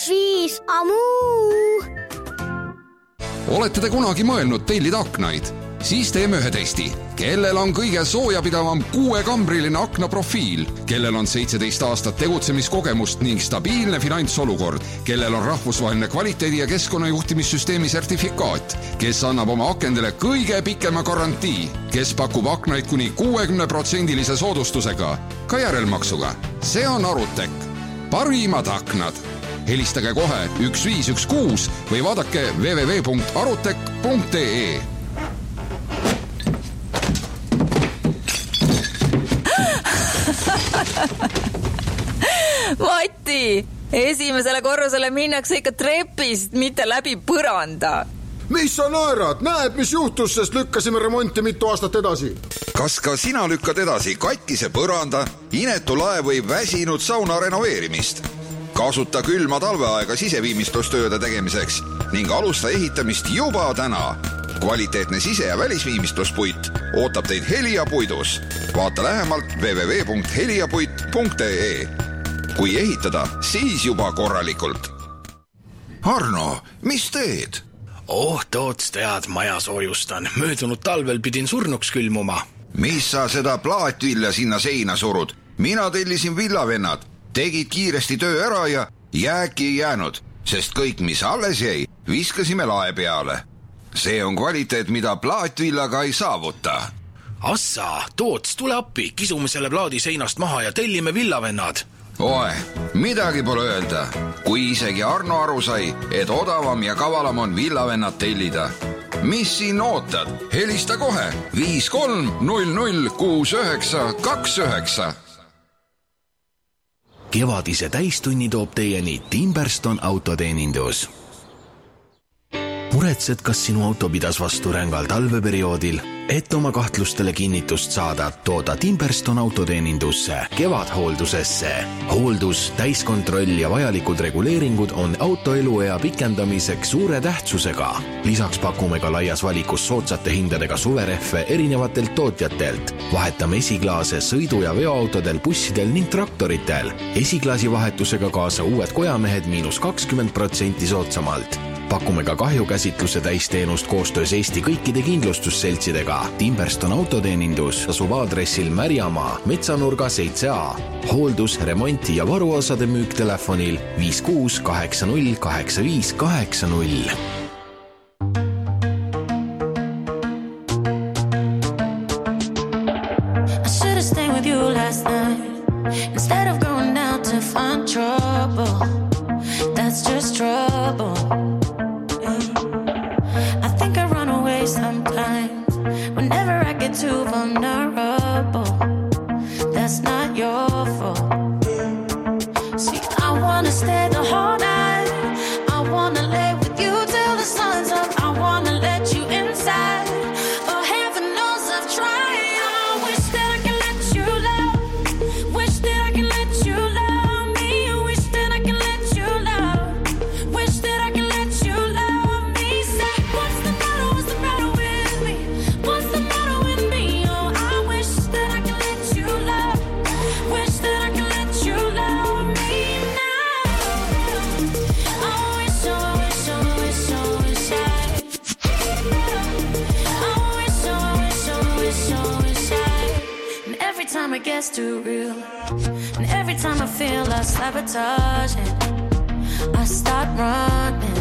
15225 Ammu! Olete te kunagi mõelnud tellida aknaid? Siis teeme ühe testi. Kellel on kõige soojapidavam 6-kambriline aknaprofiil, kellel on 17 aastat tegutsemiskogemust ning stabiilne finantsolukord, kellel on rahvusvaheline kvaliteedi- ja keskkonnajuhtimissüsteemi sertifikaat, kes annab oma akendele kõige pikema garantii, kes pakub aknaid kuni 60% soodustusega, ka järelmaksuga. See on Arutek. Parimad aknad. Helistage kohe 1516 või vaadake www.arutek.ee. Mati, esimesele korrusele minnakse ikka trepist, mitte läbi põranda. Mis sa naerad? Näed, mis juhtus, sest lükkasime remonti mitu aastat edasi. Kas ka sina lükkad edasi katkise põranda, inetu laev või väsinud sauna renoveerimist? Kasuta külma talveaega siseviimistlustööde tegemiseks ning alusta ehitamist juba täna. Kvaliteetne sise- ja välisviimistluspuit ootab teid Helia puidus. Vaata lähemalt www.heliapuit.ee. Kui ehitada, siis juba korralikult. Arno, mis teed? Toots tead, maja soojustan. Möödunud talvel pidin surnuks külmuma. Mis sa seda plaatvilja sinna seina surud? Mina tellisin villavennad. Tegid kiiresti töö ära ja jääki ei jäänud, sest kõik, mis alles jäi, viskasime lae peale. See on kvaliteet, mida plaatvillaga ei saavuta. Assa, Toots, tule appi, kisume selle plaadi seinast maha ja tellime villavennad. Oe, midagi pole öelda, kui isegi Arno aru sai, et odavam ja kavalam on villavennad tellida. Mis siin ootad? Helista kohe 53006929. Kevadise täistunni toob teieni Timberston autoteenindus. Muretsed, kas sinu auto pidas vastu rängal talveperioodil? Et oma kahtlustele kinnitust saada, tooda Timberston autoteenindusse, kevadhooldusesse. Hooldus, täiskontroll ja vajalikud reguleeringud on auto eluea pikendamiseks suure tähtsusega. Lisaks pakume ka laias valikus soodsate hindadega suverehve erinevatelt tootjatelt. Vahetame esiklaase sõidu- ja veoautodel, bussidel ning traktoritel. Esiklaasi vahetusega kaasa uued kojamehed -20% soodsamalt. Pakume ka kahjukäsitluse täisteenust koostöös Eesti kõikide kindlustusseltsidega. Timberston autoteenindus asub aadressil Märjamaa, Metsanurga 7A. Hooldus, remonti ja varuosade müük telefonil 56808580. I should have stayed with you last night instead of going out to find trouble. That's just trouble. Sometimes, whenever I get too vulnerable, that's not your fault. See, I wanna stay the whole night. I wanna lay with you till the sun's up. I wanna let you inside. Oh, heaven knows I've tried. I wish that I can let you love. Wish that I can let you love me. Wish that I can let you love. Wish that I can let you love me. Say, what's the matter? What's the matter with me? What's the matter with me? Oh, I wish that I can let you love. Wish that I can let you love me now. I wish, I wish, I wish, I wish I. I wish, I wish, I wish, I wish I. And every time it gets too real, and every time I feel I sabotage it, I start running.